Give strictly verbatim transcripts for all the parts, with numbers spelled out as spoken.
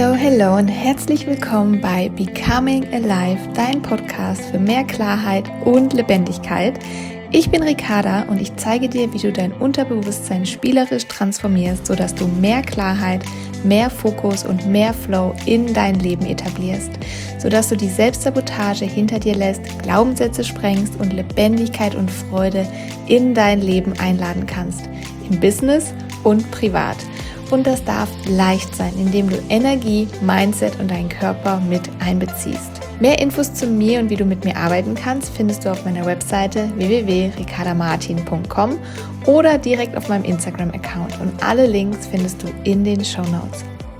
Hello, hello und herzlich willkommen bei Becoming Alive, dein Podcast für mehr Klarheit und Lebendigkeit. Ich bin Ricarda und ich zeige dir, wie du dein Unterbewusstsein spielerisch transformierst, sodass du mehr Klarheit, mehr Fokus und mehr Flow in dein Leben etablierst, sodass du die Selbstsabotage hinter dir lässt, Glaubenssätze sprengst und Lebendigkeit und Freude in dein Leben einladen kannst, im Business und privat. Und das darf leicht sein, indem du Energie, Mindset und deinen Körper mit einbeziehst. Mehr Infos zu mir und wie du mit mir arbeiten kannst, findest du auf meiner Webseite w w w punkt ricarda martin punkt com oder direkt auf meinem Instagram-Account. Und alle Links findest du in den Shownotes.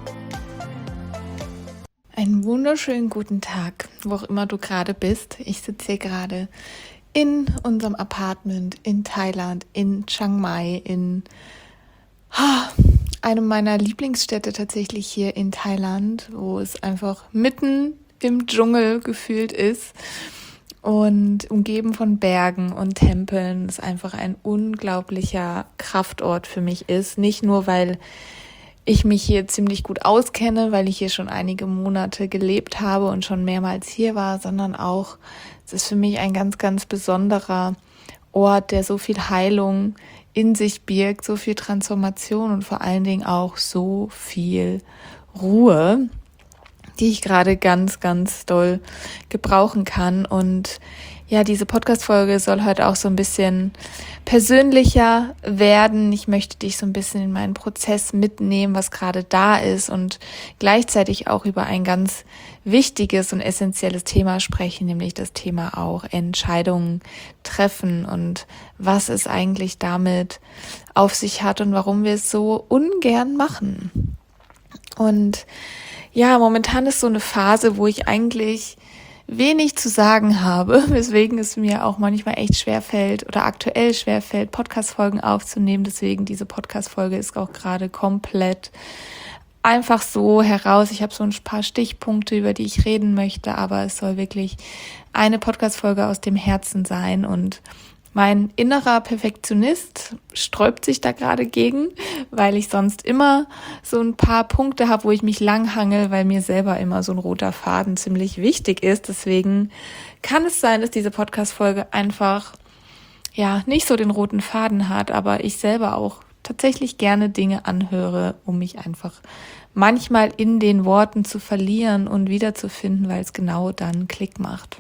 Einen wunderschönen guten Tag, wo auch immer du gerade bist. Ich sitze hier gerade in unserem Apartment in Thailand, in Chiang Mai, in ha, einem meiner Lieblingsstädte tatsächlich hier in Thailand, wo es einfach mitten im Dschungel gefühlt ist und umgeben von Bergen und Tempeln, es einfach ein unglaublicher Kraftort für mich ist. Nicht nur, weil ich mich hier ziemlich gut auskenne, weil ich hier schon einige Monate gelebt habe und schon mehrmals hier war, sondern auch, es ist für mich ein ganz, ganz besonderer Ort, der so viel Heilung in sich birgt, so viel Transformation und vor allen Dingen auch so viel Ruhe, die ich gerade ganz, ganz doll gebrauchen kann. Und ja, diese Podcast-Folge soll heute auch so ein bisschen persönlicher werden. Ich möchte dich so ein bisschen in meinen Prozess mitnehmen, was gerade da ist und gleichzeitig auch über ein ganz wichtiges und essentielles Thema sprechen, nämlich das Thema auch Entscheidungen treffen und was es eigentlich damit auf sich hat und warum wir es so ungern machen. Und ja, momentan ist so eine Phase, wo ich eigentlich wenig zu sagen habe, weswegen es mir auch manchmal echt schwerfällt oder aktuell schwerfällt, Podcast-Folgen aufzunehmen. Deswegen diese Podcast-Folge ist auch gerade komplett einfach so heraus. Ich habe so ein paar Stichpunkte, über die ich reden möchte, aber es soll wirklich eine Podcast-Folge aus dem Herzen sein und mein innerer Perfektionist sträubt sich da gerade gegen, weil ich sonst immer so ein paar Punkte habe, wo ich mich langhangel, weil mir selber immer so ein roter Faden ziemlich wichtig ist. Deswegen kann es sein, dass diese Podcast-Folge einfach ja nicht so den roten Faden hat, aber ich selber auch tatsächlich gerne Dinge anhöre, um mich einfach manchmal in den Worten zu verlieren und wiederzufinden, weil es genau dann Klick macht.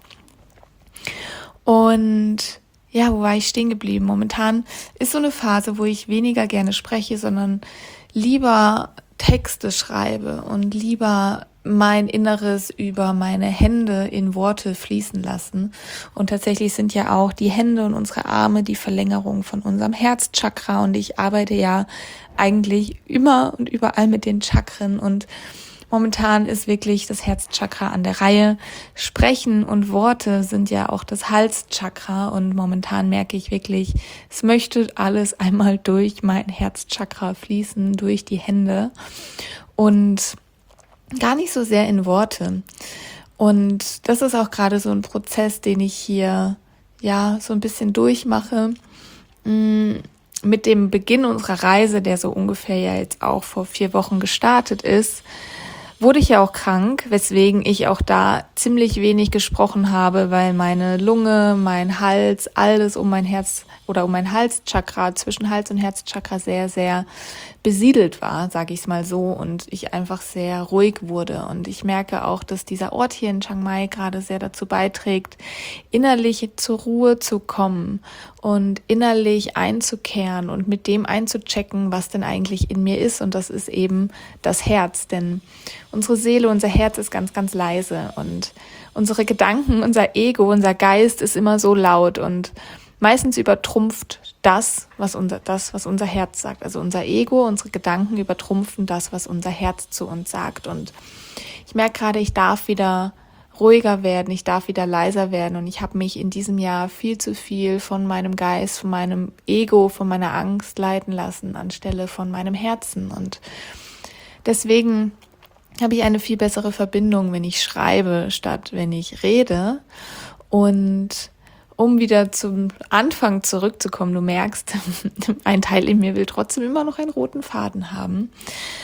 Und ja, wo war ich stehen geblieben? Momentan ist so eine Phase, wo ich weniger gerne spreche, sondern lieber Texte schreibe und lieber mein Inneres über meine Hände in Worte fließen lassen. Und tatsächlich sind ja auch die Hände und unsere Arme die Verlängerung von unserem Herzchakra. Und ich arbeite ja eigentlich immer und überall mit den Chakren und momentan ist wirklich das Herzchakra an der Reihe. Sprechen und Worte sind ja auch das Halschakra und momentan merke ich wirklich, es möchte alles einmal durch mein Herzchakra fließen, durch die Hände und gar nicht so sehr in Worte. Und das ist auch gerade so ein Prozess, den ich hier ja so ein bisschen durchmache. Mit dem Beginn unserer Reise, der so ungefähr ja jetzt auch vor vier Wochen gestartet ist, wurde ich ja auch krank, weswegen ich auch da ziemlich wenig gesprochen habe, weil meine Lunge, mein Hals, alles um mein Herz oder um mein Halschakra, zwischen Hals und Herzchakra sehr, sehr besiedelt war, sage ich es mal so, und ich einfach sehr ruhig wurde. Und ich merke auch, dass dieser Ort hier in Chiang Mai gerade sehr dazu beiträgt, innerlich zur Ruhe zu kommen und innerlich einzukehren und mit dem einzuchecken, was denn eigentlich in mir ist. Und das ist eben das Herz, denn unsere Seele, unser Herz ist ganz, ganz leise und unsere Gedanken, unser Ego, unser Geist ist immer so laut und meistens übertrumpft das, was unser, das, was unser Herz sagt. Also unser Ego, unsere Gedanken übertrumpfen das, was unser Herz zu uns sagt. Und ich merke gerade, ich darf wieder ruhiger werden, ich darf wieder leiser werden. Und ich habe mich in diesem Jahr viel zu viel von meinem Geist, von meinem Ego, von meiner Angst leiten lassen, anstelle von meinem Herzen. Und deswegen habe ich eine viel bessere Verbindung, wenn ich schreibe, statt wenn ich rede. Und um wieder zum Anfang zurückzukommen, du merkst, ein Teil in mir will trotzdem immer noch einen roten Faden haben.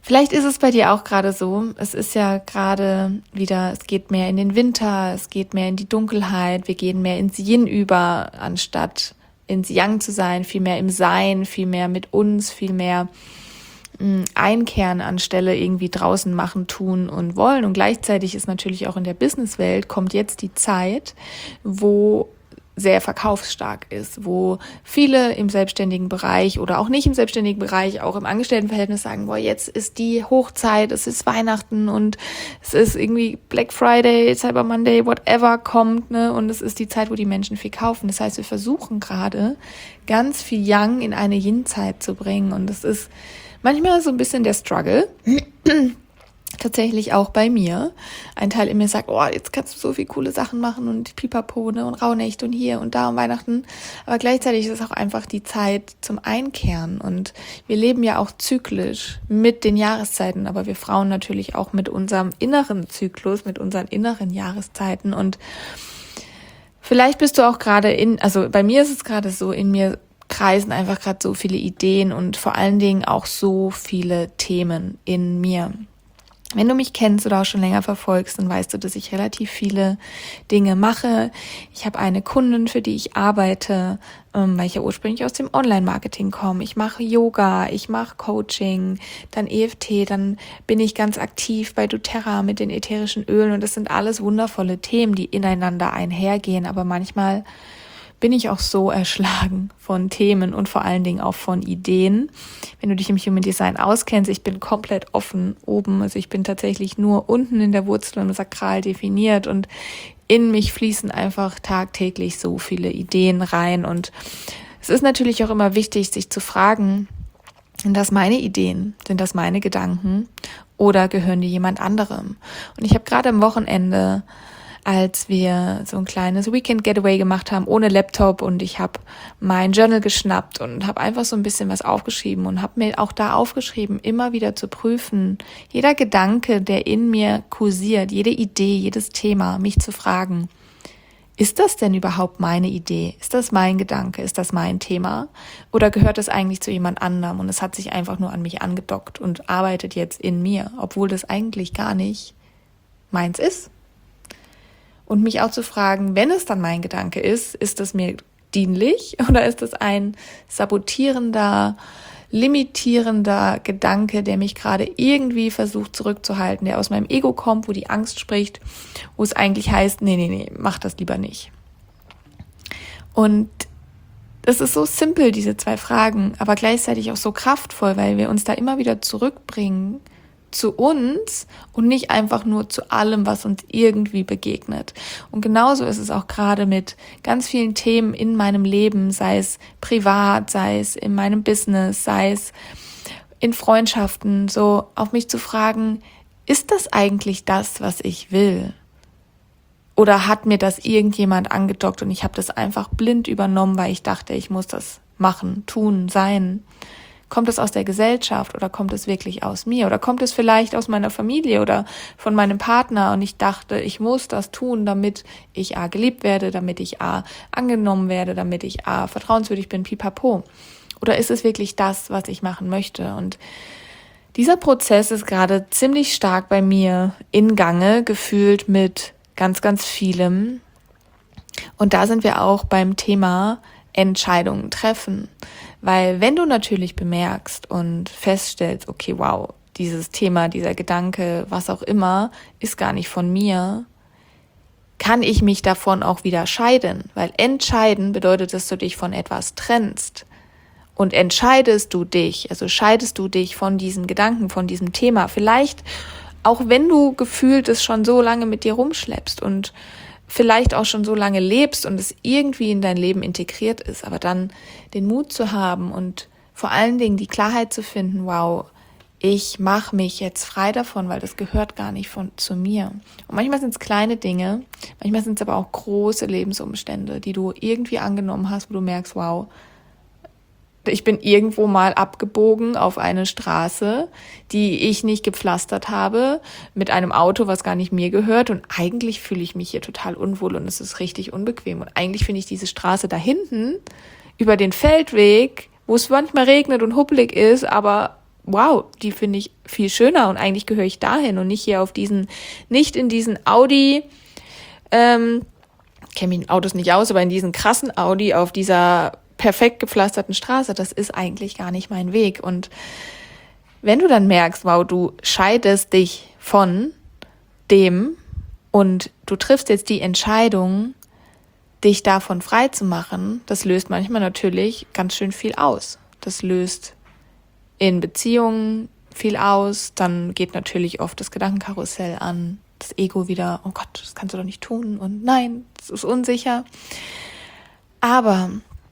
Vielleicht ist es bei dir auch gerade so, es ist ja gerade wieder, es geht mehr in den Winter, es geht mehr in die Dunkelheit, wir gehen mehr ins Yin über, anstatt ins Yang zu sein, viel mehr im Sein, viel mehr mit uns, viel mehr mh, einkehren anstelle irgendwie draußen machen, tun und wollen. Und gleichzeitig ist natürlich auch in der Businesswelt kommt jetzt die Zeit, wo sehr verkaufsstark ist, wo viele im selbstständigen Bereich oder auch nicht im selbstständigen Bereich, auch im Angestelltenverhältnis sagen, boah, jetzt ist die Hochzeit, es ist Weihnachten und es ist irgendwie Black Friday, Cyber Monday, whatever kommt, ne? Und es ist die Zeit, wo die Menschen viel kaufen. Das heißt, wir versuchen gerade ganz viel Yang in eine Yin-Zeit zu bringen und das ist manchmal so ein bisschen der Struggle. Tatsächlich auch bei mir. Ein Teil in mir sagt, oh, jetzt kannst du so viele coole Sachen machen und Pipapo, ne, und Rauhnächte und hier und da und Weihnachten. Aber gleichzeitig ist es auch einfach die Zeit zum Einkehren. Und wir leben ja auch zyklisch mit den Jahreszeiten, aber wir Frauen natürlich auch mit unserem inneren Zyklus, mit unseren inneren Jahreszeiten. Und vielleicht bist du auch gerade in, also bei mir ist es gerade so, in mir kreisen einfach gerade so viele Ideen und vor allen Dingen auch so viele Themen in mir. Wenn du mich kennst oder auch schon länger verfolgst, dann weißt du, dass ich relativ viele Dinge mache. Ich habe eine Kundin, für die ich arbeite, ähm, weil ich ja ursprünglich aus dem Online-Marketing komme. Ich mache Yoga, ich mache Coaching, dann E F T, dann bin ich ganz aktiv bei doTERRA mit den ätherischen Ölen und das sind alles wundervolle Themen, die ineinander einhergehen, aber manchmal bin ich auch so erschlagen von Themen und vor allen Dingen auch von Ideen. Wenn du dich im Human Design auskennst, ich bin komplett offen oben, also ich bin tatsächlich nur unten in der Wurzel und sakral definiert und in mich fließen einfach tagtäglich so viele Ideen rein und es ist natürlich auch immer wichtig, sich zu fragen, sind das meine Ideen, sind das meine Gedanken oder gehören die jemand anderem? Und ich habe gerade am Wochenende, als wir so ein kleines Weekend-Getaway gemacht haben, ohne Laptop und ich habe mein Journal geschnappt und habe einfach so ein bisschen was aufgeschrieben und habe mir auch da aufgeschrieben, immer wieder zu prüfen, jeder Gedanke, der in mir kursiert, jede Idee, jedes Thema, mich zu fragen, ist das denn überhaupt meine Idee? Ist das mein Gedanke? Ist das mein Thema? Oder gehört es eigentlich zu jemand anderem und es hat sich einfach nur an mich angedockt und arbeitet jetzt in mir, obwohl das eigentlich gar nicht meins ist? Und mich auch zu fragen, wenn es dann mein Gedanke ist, ist es mir dienlich oder ist es ein sabotierender, limitierender Gedanke, der mich gerade irgendwie versucht zurückzuhalten, der aus meinem Ego kommt, wo die Angst spricht, wo es eigentlich heißt, nee, nee, nee, mach das lieber nicht. Und das ist so simpel, diese zwei Fragen, aber gleichzeitig auch so kraftvoll, weil wir uns da immer wieder zurückbringen zu uns und nicht einfach nur zu allem, was uns irgendwie begegnet. Und genauso ist es auch gerade mit ganz vielen Themen in meinem Leben, sei es privat, sei es in meinem Business, sei es in Freundschaften, so auf mich zu fragen, ist das eigentlich das, was ich will? Oder hat mir das irgendjemand angedockt und ich habe das einfach blind übernommen, weil ich dachte, ich muss das machen, tun, sein? Kommt es aus der Gesellschaft oder kommt es wirklich aus mir? Oder kommt es vielleicht aus meiner Familie oder von meinem Partner und ich dachte, ich muss das tun, damit ich A, geliebt werde, damit ich A, angenommen werde, damit ich A, vertrauenswürdig bin, pipapo. Oder ist es wirklich das, was ich machen möchte? Und dieser Prozess ist gerade ziemlich stark bei mir in Gange, gefühlt mit ganz, ganz vielem. Und da sind wir auch beim Thema Entscheidungen treffen. Weil wenn du natürlich bemerkst und feststellst, okay, wow, dieses Thema, dieser Gedanke, was auch immer, ist gar nicht von mir, kann ich mich davon auch wieder scheiden. Weil entscheiden bedeutet, dass du dich von etwas trennst. Und entscheidest du dich, also scheidest du dich von diesem Gedanken, von diesem Thema, vielleicht auch wenn du gefühlt es schon so lange mit dir rumschleppst und vielleicht auch schon so lange lebst und es irgendwie in dein Leben integriert ist, aber dann den Mut zu haben und vor allen Dingen die Klarheit zu finden, wow, ich mache mich jetzt frei davon, weil das gehört gar nicht von zu mir. Und manchmal sind es kleine Dinge, manchmal sind es aber auch große Lebensumstände, die du irgendwie angenommen hast, wo du merkst, wow, ich bin irgendwo mal abgebogen auf eine Straße, die ich nicht gepflastert habe, mit einem Auto, was gar nicht mir gehört. Und eigentlich fühle ich mich hier total unwohl und es ist richtig unbequem. Und eigentlich finde ich diese Straße da hinten über den Feldweg, wo es manchmal regnet und huppelig ist, aber wow, die finde ich viel schöner und eigentlich gehöre ich dahin und nicht hier auf diesen, nicht in diesen Audi, ähm, kenne mich in Autos nicht aus, aber in diesen krassen Audi auf dieser perfekt gepflasterten Straße, das ist eigentlich gar nicht mein Weg. Und wenn du dann merkst, wow, du scheidest dich von dem und du triffst jetzt die Entscheidung, dich davon frei zu machen, das löst manchmal natürlich ganz schön viel aus. Das löst in Beziehungen viel aus, dann geht natürlich oft das Gedankenkarussell an, das Ego wieder, oh Gott, das kannst du doch nicht tun und nein, das ist unsicher. Aber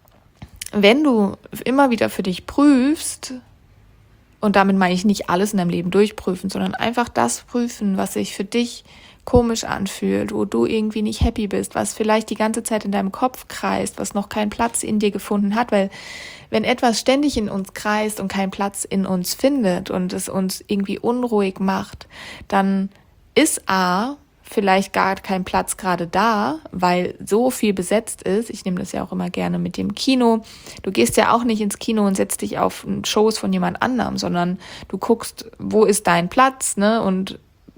wenn du immer wieder für dich prüfst, und damit meine ich nicht alles in deinem Leben durchprüfen, sondern einfach das prüfen, was sich für dich komisch anfühlt, wo du irgendwie nicht happy bist, was vielleicht die ganze Zeit in deinem Kopf kreist, was noch keinen Platz in dir gefunden hat, weil wenn etwas ständig in uns kreist und keinen Platz in uns findet und es uns irgendwie unruhig macht, dann ist A, vielleicht gar kein Platz gerade da, weil so viel besetzt ist. Ich nehme das ja auch immer gerne mit dem Kino. Du gehst ja auch nicht ins Kino und setzt dich auf einen Schoß von jemand anderem, sondern du guckst, wo ist dein Platz, ne? Und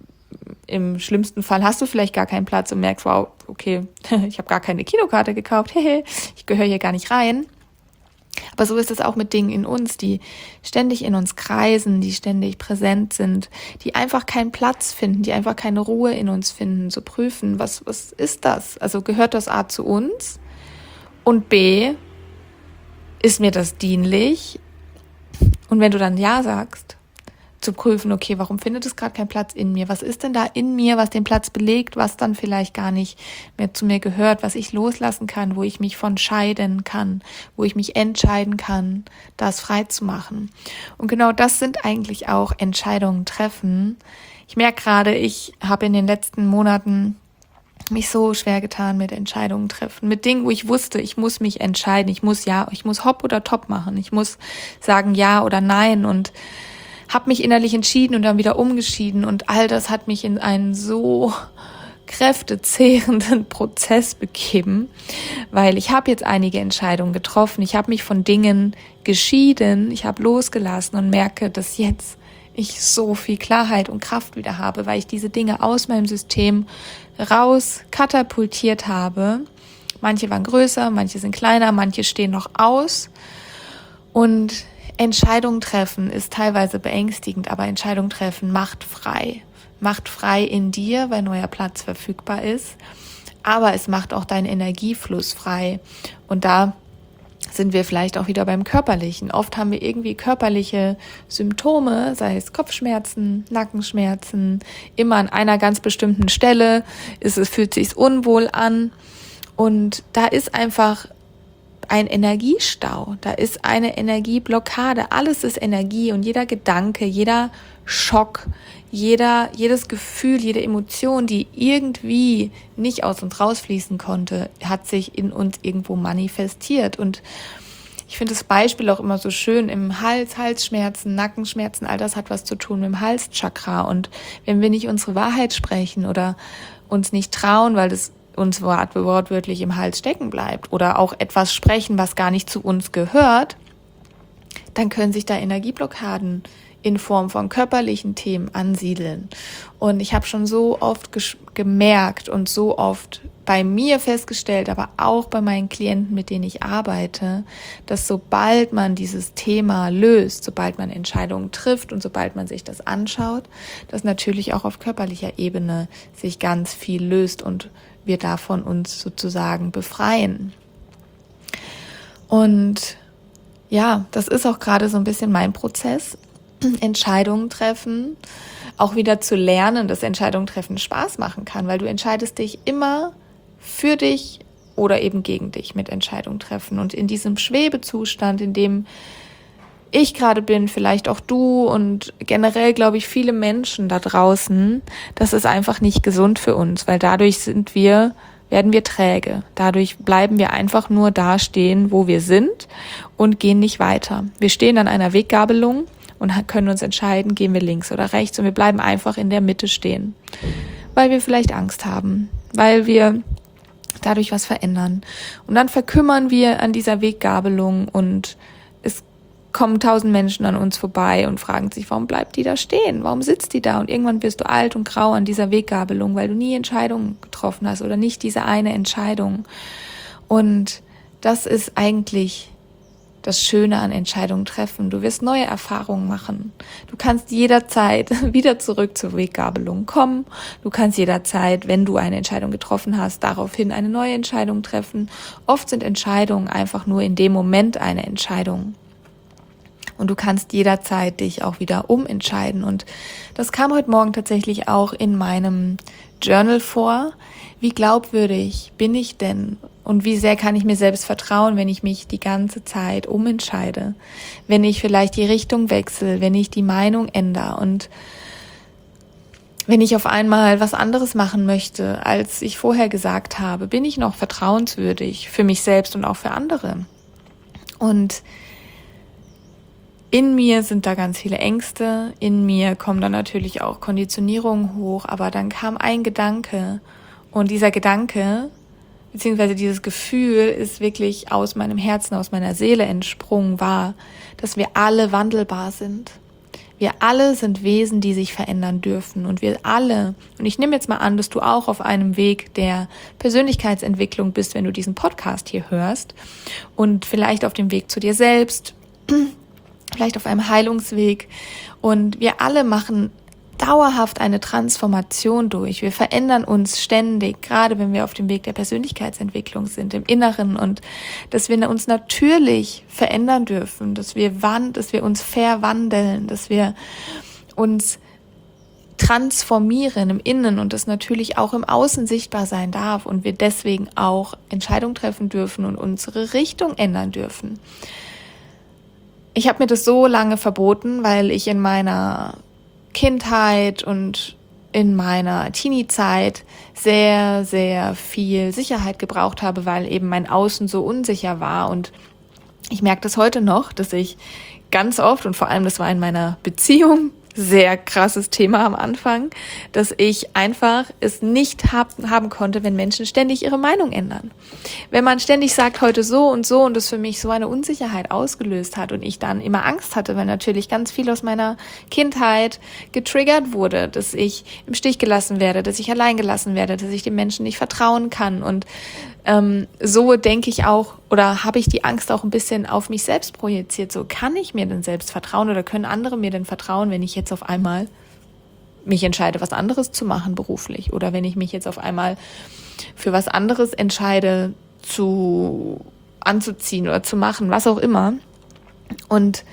im schlimmsten Fall hast du vielleicht gar keinen Platz und merkst, wow, okay, ich habe gar keine Kinokarte gekauft, ich gehöre hier gar nicht rein. Aber so ist es auch mit Dingen in uns, die ständig in uns kreisen, die ständig präsent sind, die einfach keinen Platz finden, die einfach keine Ruhe in uns finden, zu prüfen, was, was ist das? Also gehört das A zu uns? Und B, ist mir das dienlich? Und wenn du dann Ja sagst, zu prüfen, okay, warum findet es gerade keinen Platz in mir? Was ist denn da in mir, was den Platz belegt, was dann vielleicht gar nicht mehr zu mir gehört, was ich loslassen kann, wo ich mich von scheiden kann, wo ich mich entscheiden kann, das frei zu machen. Und genau das sind eigentlich auch Entscheidungen treffen. Ich merke gerade, ich habe in den letzten Monaten mich so schwer getan mit Entscheidungen treffen, mit Dingen, wo ich wusste, ich muss mich entscheiden, ich muss ja, ich muss hopp oder top machen, ich muss sagen ja oder nein und habe mich innerlich entschieden und dann wieder umgeschieden und all das hat mich in einen so kräftezehrenden Prozess begeben, weil ich habe jetzt einige Entscheidungen getroffen, ich habe mich von Dingen geschieden, ich habe losgelassen und merke, dass jetzt ich so viel Klarheit und Kraft wieder habe, weil ich diese Dinge aus meinem System raus katapultiert habe. Manche waren größer, manche sind kleiner, manche stehen noch aus und Entscheidungen treffen ist teilweise beängstigend, aber Entscheidungen treffen macht frei. Macht frei in dir, weil neuer Platz verfügbar ist. Aber es macht auch deinen Energiefluss frei. Und da sind wir vielleicht auch wieder beim Körperlichen. Oft haben wir irgendwie körperliche Symptome, sei es Kopfschmerzen, Nackenschmerzen, immer an einer ganz bestimmten Stelle. Es, es fühlt sich unwohl an. Und da ist einfach ein Energiestau, da ist eine Energieblockade, alles ist Energie und jeder Gedanke, jeder Schock, jeder, jedes Gefühl, jede Emotion, die irgendwie nicht aus uns rausfließen konnte, hat sich in uns irgendwo manifestiert und ich finde das Beispiel auch immer so schön im Hals, Halsschmerzen, Nackenschmerzen, all das hat was zu tun mit dem Halschakra und wenn wir nicht unsere Wahrheit sprechen oder uns nicht trauen, weil das uns wortwörtlich im Hals stecken bleibt oder auch etwas sprechen, was gar nicht zu uns gehört, dann können sich da Energieblockaden in Form von körperlichen Themen ansiedeln. Und ich habe schon so oft ges- gemerkt und so oft bei mir festgestellt, aber auch bei meinen Klienten, mit denen ich arbeite, dass sobald man dieses Thema löst, sobald man Entscheidungen trifft und sobald man sich das anschaut, dass natürlich auch auf körperlicher Ebene sich ganz viel löst und wir davon uns sozusagen befreien. Und ja, das ist auch gerade so ein bisschen mein Prozess, Entscheidungen treffen, auch wieder zu lernen, dass Entscheidungen treffen Spaß machen kann, weil du entscheidest dich immer für dich oder eben gegen dich mit Entscheidungen treffen. Und in diesem Schwebezustand, in dem ich gerade bin, vielleicht auch du und generell, glaube ich, viele Menschen da draußen, das ist einfach nicht gesund für uns, weil dadurch sind wir, werden wir träge. Dadurch bleiben wir einfach nur da stehen, wo wir sind und gehen nicht weiter. Wir stehen an einer Weggabelung und können uns entscheiden, gehen wir links oder rechts und wir bleiben einfach in der Mitte stehen, weil wir vielleicht Angst haben, weil wir dadurch was verändern. Und dann verkümmern wir an dieser Weggabelung und es kommen tausend Menschen an uns vorbei und fragen sich, warum bleibt die da stehen? Warum sitzt die da? Und irgendwann wirst du alt und grau an dieser Weggabelung, weil du nie Entscheidungen getroffen hast oder nicht diese eine Entscheidung. Und das ist eigentlich das Schöne an Entscheidungen treffen. Du wirst neue Erfahrungen machen. Du kannst jederzeit wieder zurück zur Weggabelung kommen. Du kannst jederzeit, wenn du eine Entscheidung getroffen hast, daraufhin eine neue Entscheidung treffen. Oft sind Entscheidungen einfach nur in dem Moment eine Entscheidung. Und du kannst jederzeit dich auch wieder umentscheiden. Und das kam heute Morgen tatsächlich auch in meinem Journal vor. Wie glaubwürdig bin ich denn? Und wie sehr kann ich mir selbst vertrauen, wenn ich mich die ganze Zeit umentscheide? Wenn ich vielleicht die Richtung wechsle, wenn ich die Meinung ändere und wenn ich auf einmal was anderes machen möchte, als ich vorher gesagt habe, bin ich noch vertrauenswürdig für mich selbst und auch für andere? Und in mir sind da ganz viele Ängste, in mir kommen dann natürlich auch Konditionierungen hoch, aber dann kam ein Gedanke und dieser Gedanke, beziehungsweise dieses Gefühl ist wirklich aus meinem Herzen, aus meiner Seele entsprungen, war, dass wir alle wandelbar sind. Wir alle sind Wesen, die sich verändern dürfen und wir alle, und ich nehme jetzt mal an, dass du auch auf einem Weg der Persönlichkeitsentwicklung bist, wenn du diesen Podcast hier hörst und vielleicht auf dem Weg zu dir selbst, vielleicht auf einem Heilungsweg, und wir alle machen dauerhaft eine Transformation durch. Wir verändern uns ständig, gerade wenn wir auf dem Weg der Persönlichkeitsentwicklung sind, im Inneren, und dass wir uns natürlich verändern dürfen, dass wir wand, dass wir uns verwandeln, dass wir uns transformieren im Innen und das natürlich auch im Außen sichtbar sein darf und wir deswegen auch Entscheidungen treffen dürfen und unsere Richtung ändern dürfen. Ich habe mir das so lange verboten, weil ich in meiner Kindheit und in meiner Teenie-Zeit sehr, sehr viel Sicherheit gebraucht habe, weil eben mein Außen so unsicher war. Und ich merke das heute noch, dass ich ganz oft, und vor allem das war in meiner Beziehung, sehr krasses Thema am Anfang, dass ich einfach es nicht hab, haben konnte, wenn Menschen ständig ihre Meinung ändern. Wenn man ständig sagt, heute so und so, und das für mich so eine Unsicherheit ausgelöst hat und ich dann immer Angst hatte, weil natürlich ganz viel aus meiner Kindheit getriggert wurde, dass ich im Stich gelassen werde, dass ich allein gelassen werde, dass ich den Menschen nicht vertrauen kann. Und ähm, so denke ich auch, oder habe ich die Angst auch ein bisschen auf mich selbst projiziert. So, kann ich mir denn selbst vertrauen oder können andere mir denn vertrauen, wenn ich jetzt auf einmal mich entscheide, was anderes zu machen beruflich, oder wenn ich mich jetzt auf einmal für was anderes entscheide, zu anzuziehen oder zu machen, was auch immer. Und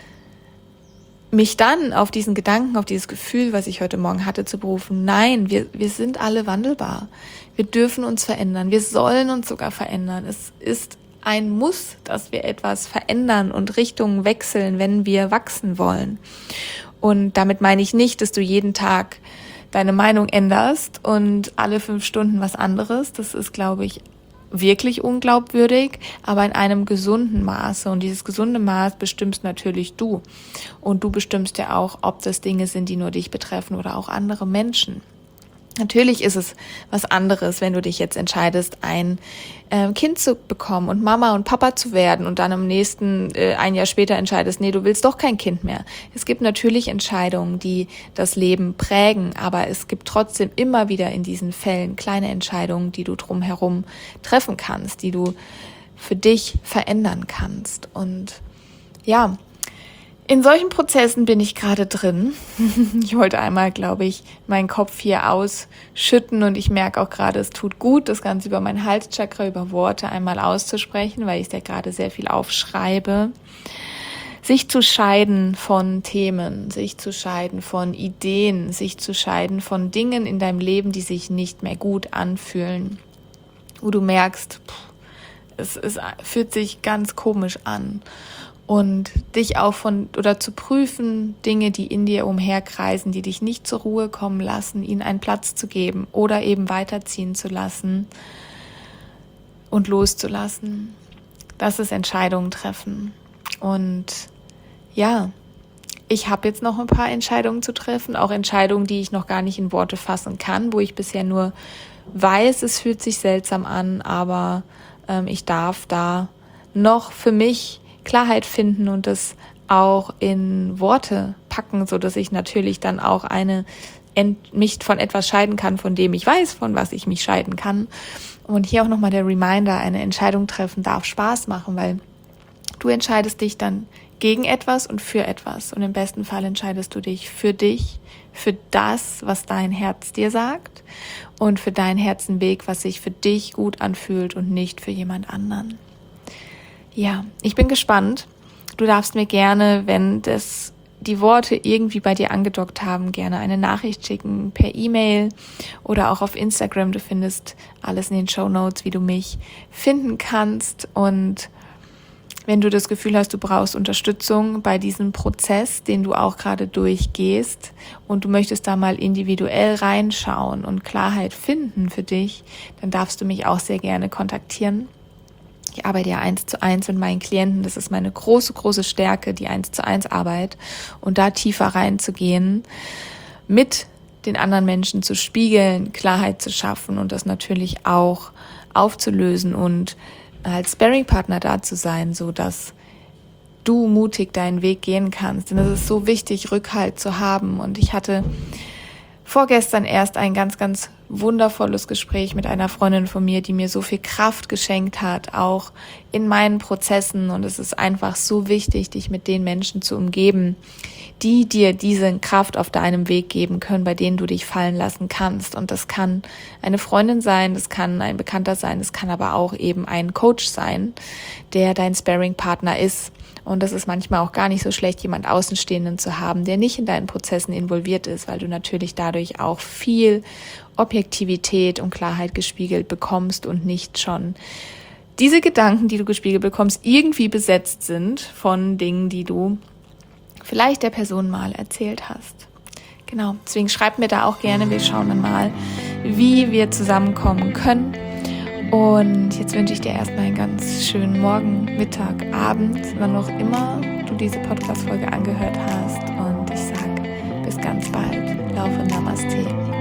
mich dann auf diesen Gedanken, auf dieses Gefühl, was ich heute Morgen hatte, zu berufen, nein, wir, wir sind alle wandelbar. Wir dürfen uns verändern. Wir sollen uns sogar verändern. Es ist ein Muss, dass wir etwas verändern und Richtungen wechseln, wenn wir wachsen wollen. Und damit meine ich nicht, dass du jeden Tag deine Meinung änderst und alle fünf Stunden was anderes. Das ist, glaube ich, wirklich unglaubwürdig, aber in einem gesunden Maße. Und dieses gesunde Maß bestimmst natürlich du. Und du bestimmst ja auch, ob das Dinge sind, die nur dich betreffen oder auch andere Menschen. Natürlich ist es was anderes, wenn du dich jetzt entscheidest, ein äh, Kind zu bekommen und Mama und Papa zu werden und dann am nächsten, äh, ein Jahr später entscheidest, nee, du willst doch kein Kind mehr. Es gibt natürlich Entscheidungen, die das Leben prägen, aber es gibt trotzdem immer wieder in diesen Fällen kleine Entscheidungen, die du drumherum treffen kannst, die du für dich verändern kannst. Und ja, in solchen Prozessen bin ich gerade drin. Ich wollte einmal, glaube ich, meinen Kopf hier ausschütten und ich merke auch gerade, es tut gut, das Ganze über mein Halschakra, über Worte einmal auszusprechen, weil ich es ja gerade sehr viel aufschreibe. Sich zu scheiden von Themen, sich zu scheiden von Ideen, sich zu scheiden von Dingen in deinem Leben, die sich nicht mehr gut anfühlen. Wo du merkst, es, es fühlt sich ganz komisch an. Und dich auch von, oder zu prüfen, Dinge, die in dir umherkreisen, die dich nicht zur Ruhe kommen lassen, ihnen einen Platz zu geben oder eben weiterziehen zu lassen und loszulassen. Das ist Entscheidungen treffen. Und ja, ich habe jetzt noch ein paar Entscheidungen zu treffen, auch Entscheidungen, die ich noch gar nicht in Worte fassen kann, wo ich bisher nur weiß, es fühlt sich seltsam an, aber ähm, ich darf da noch für mich Klarheit finden und das auch in Worte packen, so dass ich natürlich dann auch eine ent- mich von etwas scheiden kann, von dem ich weiß, von was ich mich scheiden kann. Und hier auch nochmal der Reminder, eine Entscheidung treffen darf Spaß machen, weil du entscheidest dich dann gegen etwas und für etwas. Und im besten Fall entscheidest du dich für dich, für das, was dein Herz dir sagt und für deinen Herzenweg, was sich für dich gut anfühlt und nicht für jemand anderen. Ja, ich bin gespannt. Du darfst mir gerne, wenn das die Worte irgendwie bei dir angedockt haben, gerne eine Nachricht schicken per E-Mail oder auch auf Instagram. Du findest alles in den Shownotes, wie du mich finden kannst. Und wenn du das Gefühl hast, du brauchst Unterstützung bei diesem Prozess, den du auch gerade durchgehst und du möchtest da mal individuell reinschauen und Klarheit finden für dich, dann darfst du mich auch sehr gerne kontaktieren. Ich arbeite ja eins zu eins mit meinen Klienten. Das ist meine große, große Stärke, die eins zu eins Arbeit. Und da tiefer reinzugehen, mit den anderen Menschen zu spiegeln, Klarheit zu schaffen und das natürlich auch aufzulösen und als Sparringpartner da zu sein, so dass du mutig deinen Weg gehen kannst. Denn es ist so wichtig, Rückhalt zu haben. Und ich hatte vorgestern erst ein ganz, ganz wundervolles Gespräch mit einer Freundin von mir, die mir so viel Kraft geschenkt hat, auch in meinen Prozessen. Und es ist einfach so wichtig, dich mit den Menschen zu umgeben, die dir diese Kraft auf deinem Weg geben können, bei denen du dich fallen lassen kannst. Und das kann eine Freundin sein, das kann ein Bekannter sein, das kann aber auch eben ein Coach sein, der dein Sparring-Partner ist. Und das ist manchmal auch gar nicht so schlecht, jemand Außenstehenden zu haben, der nicht in deinen Prozessen involviert ist, weil du natürlich dadurch auch viel Objektivität und Klarheit gespiegelt bekommst und nicht schon diese Gedanken, die du gespiegelt bekommst, irgendwie besetzt sind von Dingen, die du vielleicht der Person mal erzählt hast. Genau, deswegen schreib mir da auch gerne, wir schauen dann mal, wie wir zusammenkommen können. Und jetzt wünsche ich dir erstmal einen ganz schönen Morgen, Mittag, Abend, wann auch immer du diese Podcast-Folge angehört hast. Und ich sage bis ganz bald. Love und Namaste.